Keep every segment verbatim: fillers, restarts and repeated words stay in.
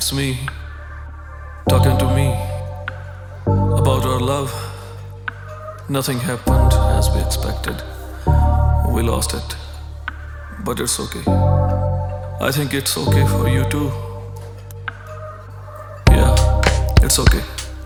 It's me, talking to me about our love. Nothing happened as we expected. We lost it, but it's okay. I think it's okay for you too. Yeah, it's okay.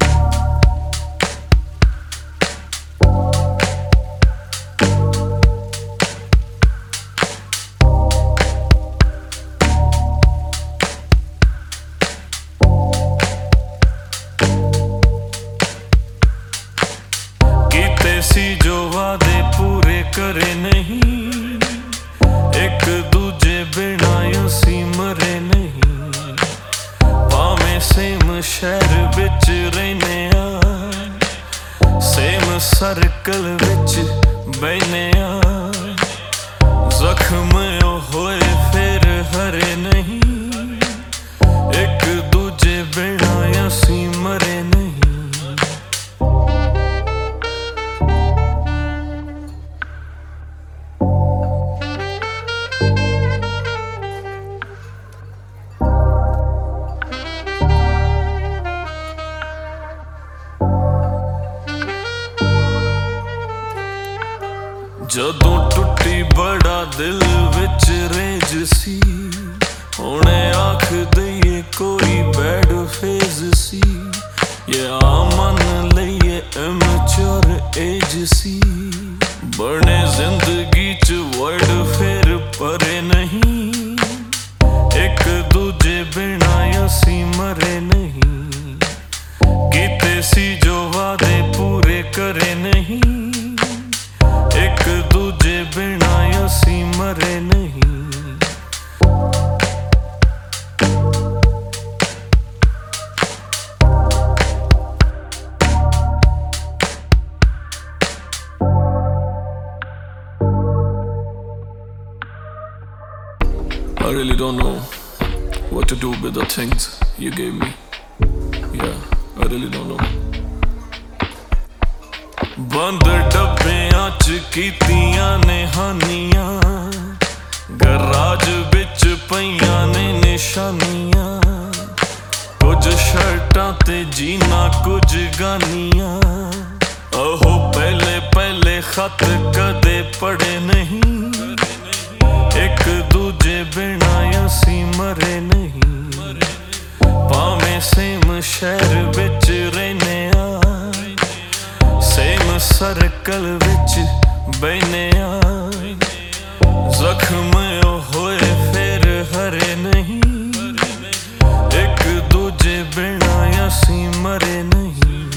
ਸੀ ਜੋ ਵਾਦੇ ਪੂਰੇ ਕਰੇ ਨਹੀਂ, ਇੱਕ ਦੂਜੇ ਬਿਨਾਂ ਅਸੀਂ ਮਰੇ ਨਹੀਂ। ਭਾਵੇਂ ਸੇਮ ਸ਼ਹਿਰ ਵਿੱਚ ਰਹਿੰਦੇ ਆ, ਸੇਮ ਸਰਕਲ ਵਿੱਚ ਬਹਿੰਦੇ ਆ, ਜ਼ਖਮ ਹੋਏ ਫਿਰ ਹਰੇ ਨਹੀਂ, ਇੱਕ ਦੂਜੇ ਬਿਨਾਂ ਅਸੀਂ ਮਰੇ ਨਹੀਂ। ਜਦੋਂ ਟੁੱਟੀ ਬੜਾ ਦਿਲ ਵਿੱਚ ਰੇਜ ਸੀ, ਹੁਣੇ ਆਖ ਦਈਏ ਕੋਈ ਬੈਡ ਫੇਜ਼ ਸੀ, ਯਾ ਮੰਨ ਲਈਏ ਇਮੈਚੁਰ ਏਜ ਸੀ। ਬਣੇ ਜ਼ਿੰਦਗੀ ਚ ਵਰਡ ਫਿਰ ਪਰੇ ਨਹੀਂ, ਇੱਕ ਦੂਜੇ ਬਿਨਾਂ ਅਸੀਂ ਮਰੇ ਨਹੀਂ। ਕੀਤੇ ਸੀ ਜੋ ਵਾਦੇ ਪੂਰੇ ਕਰੇ ਨਹੀਂ, ਇੱਕ ਦੂਜੇ ਬਿਨਾਂ ਅਸੀਂ ਮਰੇ ਨਹੀਂ। I really don't know what to do with the things you gave me. Yeah, I really don't know. ਬੰਦ ਡੱਬਿਆਂ ਚ ਕੀਤੀਆਂ ਨੇ ਹਾਨੀਆਂ, ਗਰਾਜ ਵਿੱਚ ਪਈਆਂ ਨੇ ਨਿਸ਼ਾਨੀਆਂ, ਕੁਝ ਸ਼ਰਟਾਂ ਤੇ ਜੀਨਾ ਕੁਝ ਗਾਨੀਆਂ। ਉਹ ਪਹਿਲੇ ਪਹਿਲੇ ਖਤ ਕਦੇ ਪੜੇ ਨਹੀਂ, ਇੱਕ ਦੂਜੇ ਬਿਨਾਂ ਅਸੀਂ ਮਰੇ ਨਹੀਂ। ਭਾਵੇਂ ਸੇਮ ਸ਼ਹਿਰ ਵਿੱਚ ਰਹਿੰਦੇ ਆ, ਸੇਮ ਸਰਕਲ ਵਿੱਚ ਬਹਿੰਦੇ ਆ, ਜ਼ਖਮ ਹੋਏ ਫਿਰ ਹਰੇ ਨਹੀਂ, ਇੱਕ ਦੂਜੇ ਬਿਨਾਂ ਅਸੀਂ ਮਰੇ ਨਹੀਂ।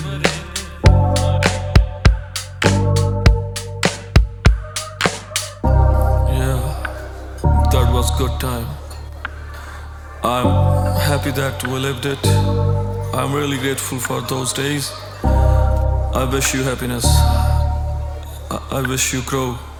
Yeah, that was good time. I'm happy that we lived it. I'm really grateful for those days. I wish you happiness. I, I wish you grow.